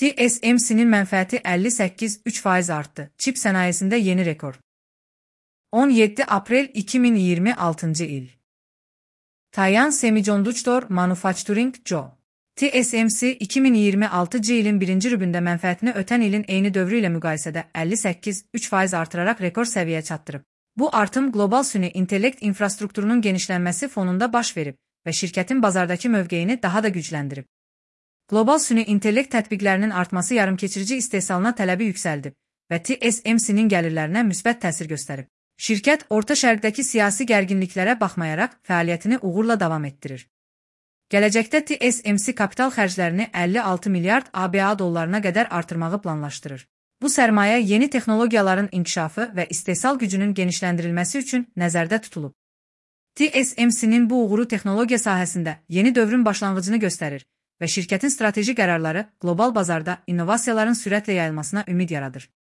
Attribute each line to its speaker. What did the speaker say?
Speaker 1: TSMC'nin mənfəəti 58,3% artdı. Çip sənayesində yeni rekord. 17 aprel 2026 il. Taiyan Semiconductor Manufacturing Co. TSMC 2026 ilin birinci rübündə mənfəətini ötən ilin eyni dövrü ilə müqayisədə 58,3% artıraraq rekord səviyyəyə çatdırıb. Bu artım qlobal süni intellekt infrastrukturunun genişlənməsi fonunda baş verib və şirkətin bazardakı mövqeyini daha da gücləndirib. Qlobal süni intellekt tətbiqlərinin artması yarımkeçirici istehsalına tələbi yüksəldib və TSMC-nin gəlirlərinə müsbət təsir göstərib. Şirkət, Orta Şərqdəki siyasi gərginliklərə baxmayaraq fəaliyyətini uğurla davam etdirir. Gələcəkdə TSMC kapital xərclərini 56 milyard ABA dollarına qədər artırmağı planlaşdırır. Bu sərmayə yeni texnologiyaların inkişafı və istehsal gücünün genişləndirilməsi üçün nəzərdə tutulub. TSMC-nin bu uğuru texnologiya sahəsində yeni dövrün başlanğıcını göstərir və şirkətin strateji qərarları qlobal bazarda innovasiyaların sürətlə yayılmasına ümid yaradır.